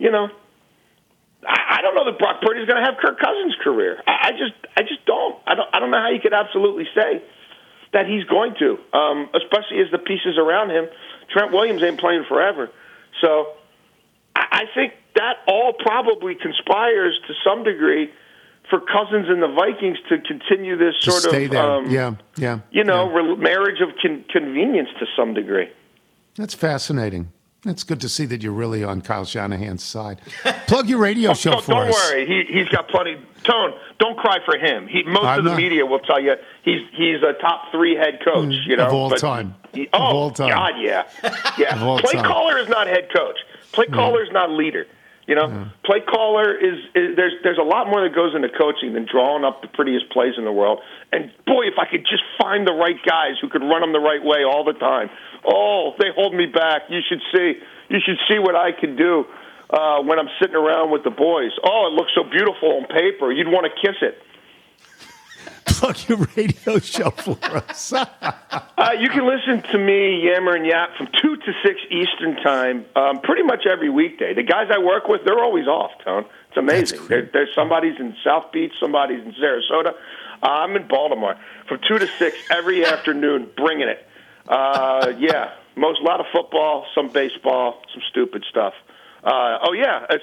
I don't know that Brock Purdy's going to have Kirk Cousins' career. I just don't. I don't know how you could absolutely say that he's going to, especially as the pieces around him. Trent Williams ain't playing forever. So I think that all probably conspires to some degree for Cousins and the Vikings to continue this sort of marriage of convenience to some degree. That's fascinating. It's good to see that you're really on Kyle Shanahan's side. Plug your radio show for us. Don't worry. He's got plenty. Tone, don't cry for him. Most of the media will tell you he's a top 3 head coach. Of all time. Of all time. God, yeah. Play caller is not head coach. Play caller is not leader. You know, play caller is there's a lot more that goes into coaching than drawing up the prettiest plays in the world. And boy, if I could just find the right guys who could run them the right way all the time. Oh, they hold me back. You should see what I can do when I'm sitting around with the boys. Oh, it looks so beautiful on paper. You'd want to kiss it. Plug your radio show for us. You can listen to me yammer and yap from 2 to 6 Eastern time pretty much every weekday. The guys I work with, they're always off, Tone. It's amazing. There's somebody's in South Beach, somebody's in Sarasota. I'm in Baltimore from 2 to 6 every afternoon, bringing it. A lot of football, some baseball, some stupid stuff. It's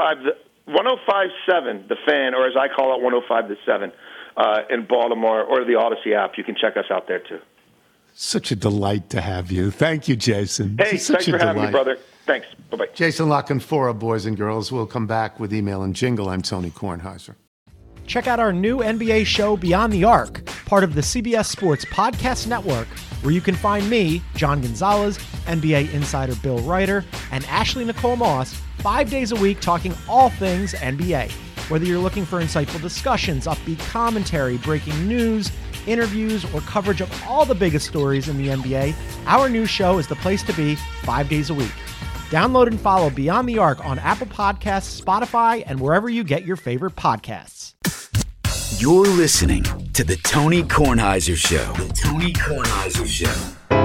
105.7, The Fan, or as I call it, 105.7. In Baltimore, or the Odyssey app. You can check us out there, too. Such a delight to have you. Thank you, Jason. Hey, thanks for having me, brother. Thanks. Bye-bye. Jason La Canfora, boys and girls. We'll come back with email and jingle. I'm Tony Kornheiser. Check out our new NBA show, Beyond the Arc, part of the CBS Sports Podcast Network, where you can find me, John Gonzalez, NBA insider Bill Ryder, and Ashley Nicole Moss 5 days a week talking all things NBA. Whether you're looking for insightful discussions, upbeat commentary, breaking news, interviews, or coverage of all the biggest stories in the NBA, our new show is the place to be 5 days a week. Download and follow Beyond the Arc on Apple Podcasts, Spotify, and wherever you get your favorite podcasts. You're listening to The Tony Kornheiser Show. The Tony Kornheiser Show.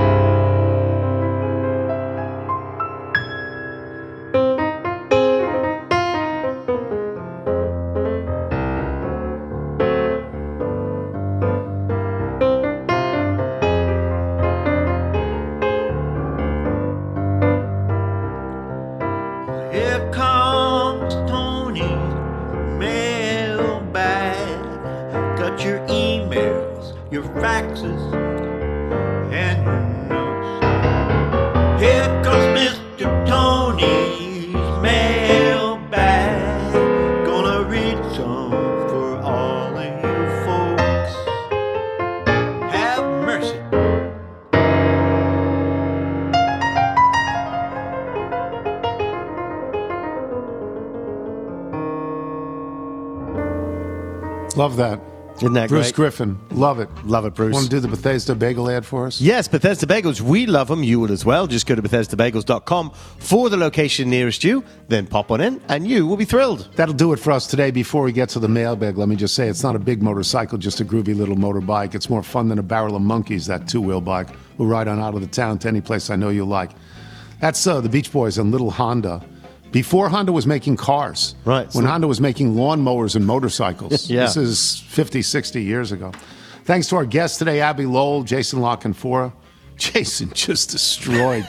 Love that. Isn't that Bruce great? Griffin. Love it. Love it, Bruce. Want to do the Bethesda Bagel ad for us? Yes, Bethesda Bagels. We love them. You will as well. Just go to BethesdaBagels.com for the location nearest you. Then pop on in, and you will be thrilled. That'll do it for us today. Before we get to the mailbag, let me just say it's not a big motorcycle, just a groovy little motorbike. It's more fun than a barrel of monkeys, that two-wheel bike. We'll ride on out of the town to any place I know you like. That's the Beach Boys and Little Honda. Before Honda was making cars. Right. When Honda was making lawnmowers and motorcycles. Yeah. This is 50, 60 years ago. Thanks to our guests today, Abby Lowell, Jason La Canfora. Jason just destroyed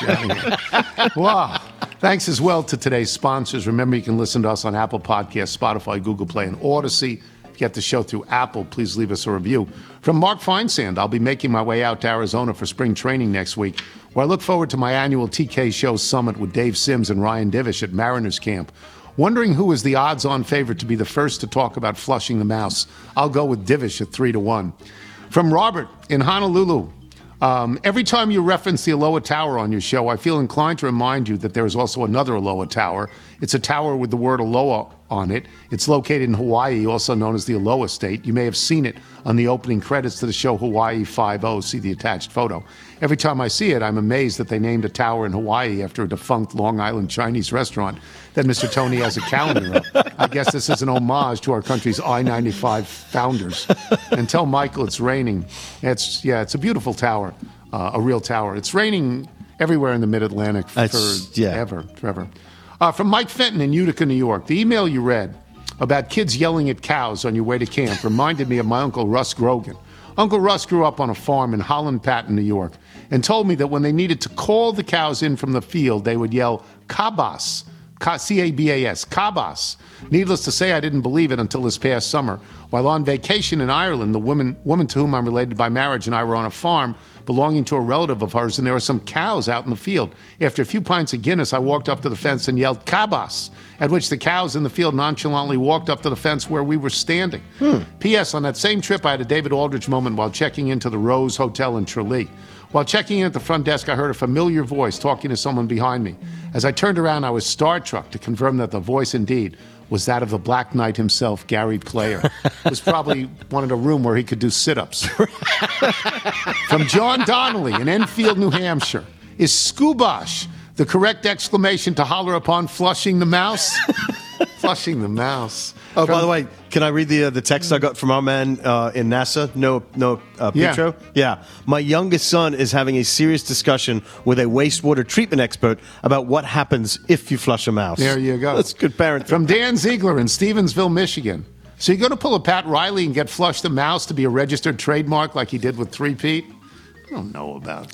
that. Wow. Thanks as well to today's sponsors. Remember, you can listen to us on Apple Podcasts, Spotify, Google Play, and Odyssey. If you get the show through Apple, please leave us a review. From Mark Feinsand, I'll be making my way out to Arizona for spring training next week, where I look forward to my annual TK Show Summit with Dave Sims and Ryan Divish at Mariners Camp. Wondering who is the odds-on favorite to be the first to talk about flushing the mouse. I'll go with Divish at 3-1. From Robert in Honolulu. Every time you reference the Aloha Tower on your show, I feel inclined to remind you that there is also another Aloha Tower. It's a tower with the word Aloha on it. It's located in Hawaii, also known as the Aloha State. You may have seen it on the opening credits to the show Hawaii Five-0. See the attached photo. Every time I see it, I'm amazed that they named a tower in Hawaii after a defunct Long Island Chinese restaurant that Mr. Tony has a calendar of. I guess this is an homage to our country's I-95 founders. And tell Michael it's raining. It's a beautiful tower, a real tower. It's raining everywhere in the Mid-Atlantic forever. From Mike Fenton in Utica, New York. The email you read about kids yelling at cows on your way to camp reminded me of my Uncle Russ Grogan. Uncle Russ grew up on a farm in Holland Patton, New York, and told me that when they needed to call the cows in from the field, they would yell, "Cabas," C-A-B-A-S, "Cabas." Needless to say, I didn't believe it until this past summer While on vacation in Ireland, the woman to whom I'm related by marriage and I were on a farm belonging to a relative of hers, and there were some cows out in the field. After a few pints of Guinness, I walked up to the fence and yelled, "Cabas," at which the cows in the field nonchalantly walked up to the fence where we were standing. P.S. On that same trip, I had a David Aldrich moment while checking into the Rose Hotel in Tralee. While checking in at the front desk, I heard a familiar voice talking to someone behind me. As I turned around, I was star-struck to confirm that the voice indeed was that of the Black Knight himself, Gary Player. It was probably wanted a room where he could do sit-ups. From John Donnelly in Enfield, New Hampshire. Is "scoobosh" the correct exclamation to holler upon flushing the mouse? Flushing the mouse. Oh, by the way, can I read the text I got from our man in NASA, Noah Petro? Yeah. My youngest son is having a serious discussion with a wastewater treatment expert about what happens if you flush a mouse. There you go. That's good parenting. From Dan Ziegler in Stevensville, Michigan. So you're going to pull a Pat Riley and get Flush the Mouse to be a registered trademark like he did with Three Pete? I don't know about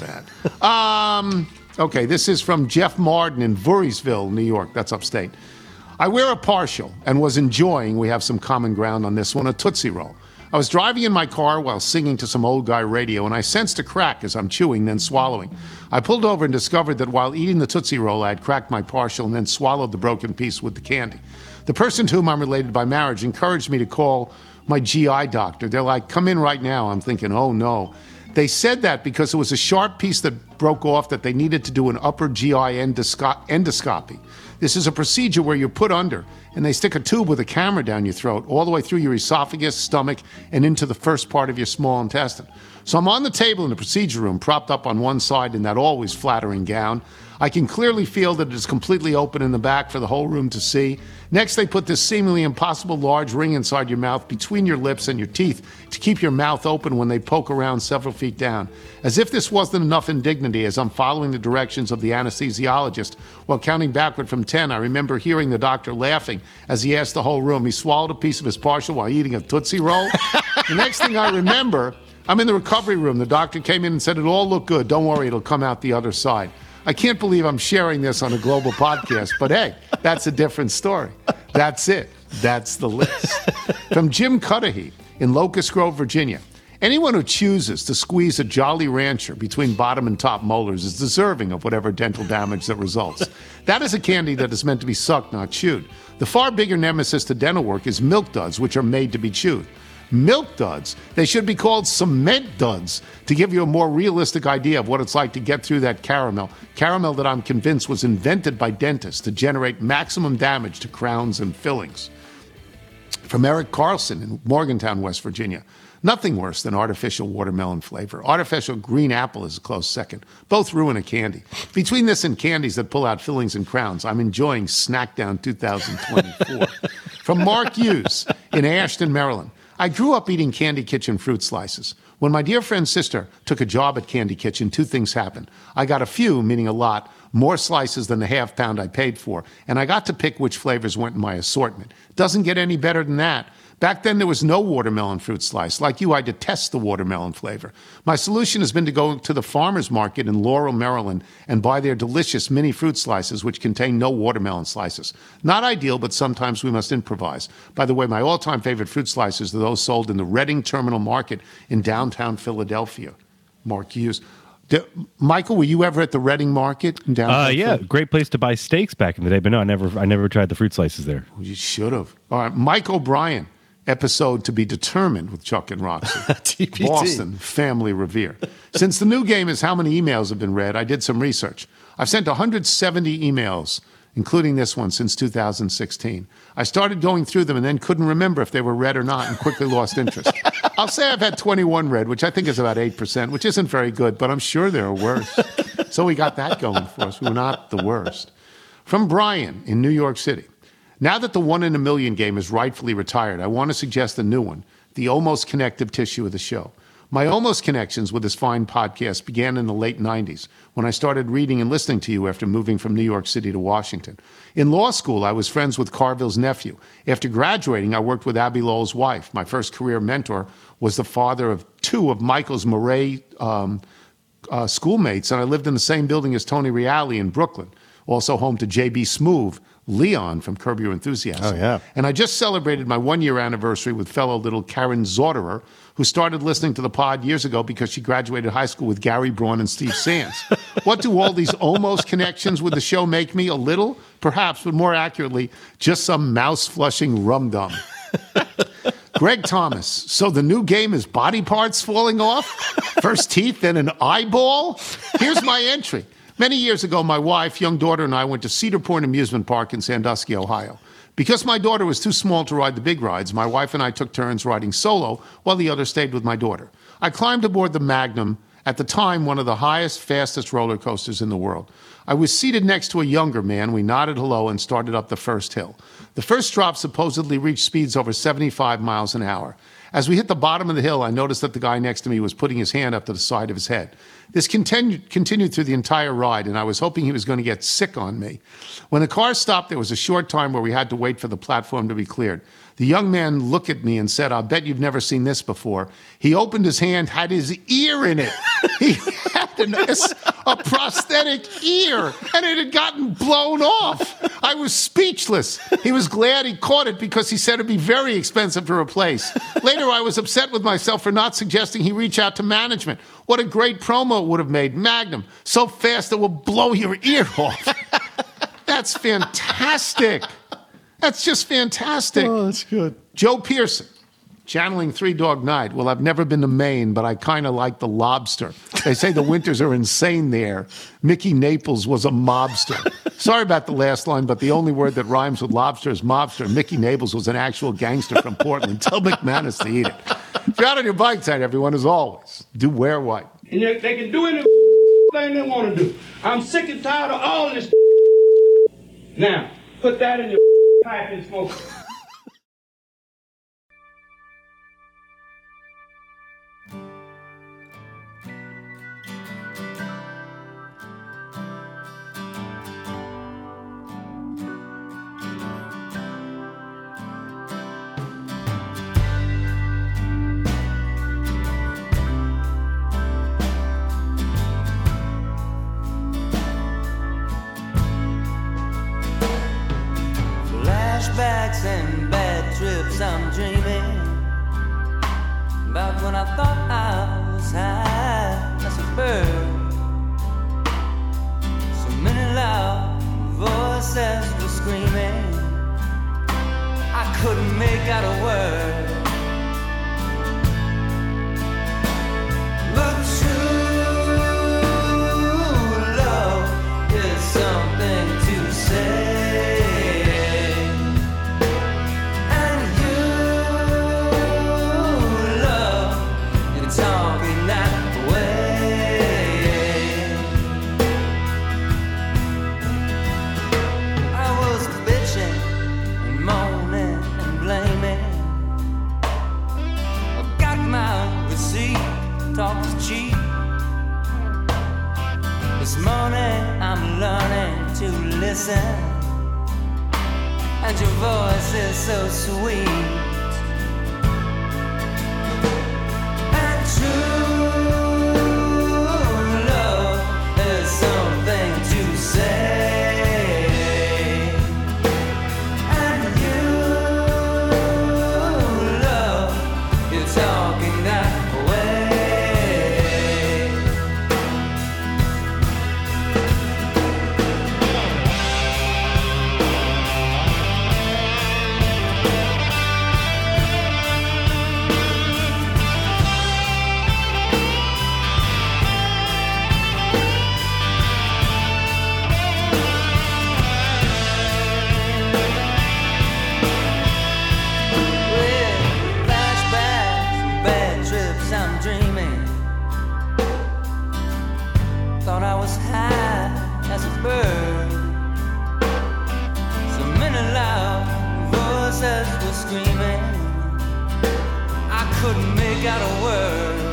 that. Okay, this is from Jeff Martin in Voorheesville, New York. That's upstate. I wear a partial and was enjoying, we have some common ground on this one, a Tootsie Roll. I was driving in my car while singing to some old guy radio, and I sensed a crack as I'm chewing, then swallowing. I pulled over and discovered that while eating the Tootsie Roll, I had cracked my partial and then swallowed the broken piece with the candy. The person to whom I'm related by marriage encouraged me to call my GI doctor. They're like, "Come in right now." I'm thinking, oh no. They said that because it was a sharp piece that broke off that they needed to do an upper GI endoscopy. This is a procedure where you're put under and they stick a tube with a camera down your throat all the way through your esophagus, stomach, and into the first part of your small intestine. So I'm on the table in the procedure room, propped up on one side in that always flattering gown. I can clearly feel that it is completely open in the back for the whole room to see. Next, they put this seemingly impossible large ring inside your mouth between your lips and your teeth to keep your mouth open when they poke around several feet down. As if this wasn't enough indignity, as I'm following the directions of the anesthesiologist while counting backward from 10, I remember hearing the doctor laughing as he asked the whole room. He swallowed a piece of his partial while eating a Tootsie Roll. The next thing I remember, I'm in the recovery room. The doctor came in and said, "It'll all look good. Don't worry, it'll come out the other side." I can't believe I'm sharing this on a global podcast, but hey, that's a different story. That's it. That's the list. From Jim Cudahy in Locust Grove, Virginia. Anyone who chooses to squeeze a Jolly Rancher between bottom and top molars is deserving of whatever dental damage that results. That is a candy that is meant to be sucked, not chewed. The far bigger nemesis to dental work is Milk Duds, which are made to be chewed. Milk Duds. They should be called Cement Duds to give you a more realistic idea of what it's like to get through that caramel. Caramel that I'm convinced was invented by dentists to generate maximum damage to crowns and fillings. From Eric Carlson in Morgantown, West Virginia. Nothing worse than artificial watermelon flavor. Artificial green apple is a close second. Both ruin a candy. Between this and candies that pull out fillings and crowns, I'm enjoying Snackdown 2024. From Mark Hughes in Ashton, Maryland. I grew up eating Candy Kitchen fruit slices. When my dear friend's sister took a job at Candy Kitchen, two things happened. I got a few, meaning a lot, more slices than the half pound I paid for, and I got to pick which flavors went in my assortment. Doesn't get any better than that. Back then, there was no watermelon fruit slice. Like you, I detest the watermelon flavor. My solution has been to go to the farmer's market in Laurel, Maryland, and buy their delicious mini fruit slices, which contain no watermelon slices. Not ideal, but sometimes we must improvise. By the way, my all-time favorite fruit slices are those sold in the Reading Terminal Market in downtown Philadelphia. Mark Hughes. Michael, were you ever at the Reading Market in downtown? Yeah, great place to buy steaks back in the day, but no, I never tried the fruit slices there. Well, you should have. All right, Mike O'Brien. Episode to be determined with Chuck and Roxy. TPT. Boston, family revere. Since the new game is how many emails have been read, I did some research. I've sent 170 emails, including this one, since 2016. I started going through them and then couldn't remember if they were read or not and quickly lost interest. I'll say I've had 21 read, which I think is about 8%, which isn't very good, but I'm sure there are worse. So we got that going for us. We were not the worst. From Brian in New York City. Now that the 1 in a million game is rightfully retired, I want to suggest a new one, the almost connective tissue of the show. My almost connections with this fine podcast began in the late 90s when I started reading and listening to you after moving from New York City to Washington. In law school, I was friends with Carville's nephew. After graduating, I worked with Abby Lowell's wife. My first career mentor was the father of two of Michael's Murray schoolmates, and I lived in the same building as Tony Reale in Brooklyn, also home to J.B. Smoove, Leon from Curb Your Enthusiasm. Oh, yeah. And I just celebrated my 1-year anniversary with fellow little Karen Zotterer, who started listening to the pod years ago because she graduated high school with Gary Braun and Steve Sands. What do all these almost connections with the show make me? A little? Perhaps, but more accurately, just some mouse-flushing rum-dum. Greg Thomas, so the new game is body parts falling off? First teeth, then an eyeball? Here's my entry. Many years ago, my wife, young daughter, and I went to Cedar Point Amusement Park in Sandusky, Ohio. Because my daughter was too small to ride the big rides, my wife and I took turns riding solo while the other stayed with my daughter. I climbed aboard the Magnum, at the time one of the highest, fastest roller coasters in the world. I was seated next to a younger man. We nodded hello and started up the first hill. The first drop supposedly reached speeds over 75 miles an hour. As we hit the bottom of the hill, I noticed that the guy next to me was putting his hand up to the side of his head. This continued through the entire ride, and I was hoping he was going to get sick on me. When the car stopped, there was a short time where we had to wait for the platform to be cleared. The young man looked at me and said, "I'll bet you've never seen this before." He opened his hand, had his ear in it. He had a prosthetic ear, and it had gotten blown off. I was speechless. He was glad he caught it because he said it'd be very expensive to replace. Later, I was upset with myself for not suggesting he reach out to management. What a great promo it would have made. Magnum, so fast it will blow your ear off. That's fantastic. That's just fantastic. Oh, that's good. Joe Pearson, channeling Three Dog Night. Well, I've never been to Maine, but I kind of like the lobster. They say the winters are insane there. Mickey Naples was a mobster. Sorry about the last line, but the only word that rhymes with lobster is mobster. Mickey Naples was an actual gangster from Portland. Tell McManus to eat it. If you're out on your bike tonight, everyone, as always, do wear white. And they can do any thing they want to do. I'm sick and tired of all this. Now, put that in your pipe and smoke. Flashbacks and bad trips, I'm dreaming about when I thought I was high as a bird. So many loud voices were screaming, I couldn't make out a word. But true love is something to say. This morning I'm learning to listen, and your voice is so sweet. And true love is something to say. And you love, you're talking that way. Thought I was high as a bird. So many loud voices were screaming, I couldn't make out a word.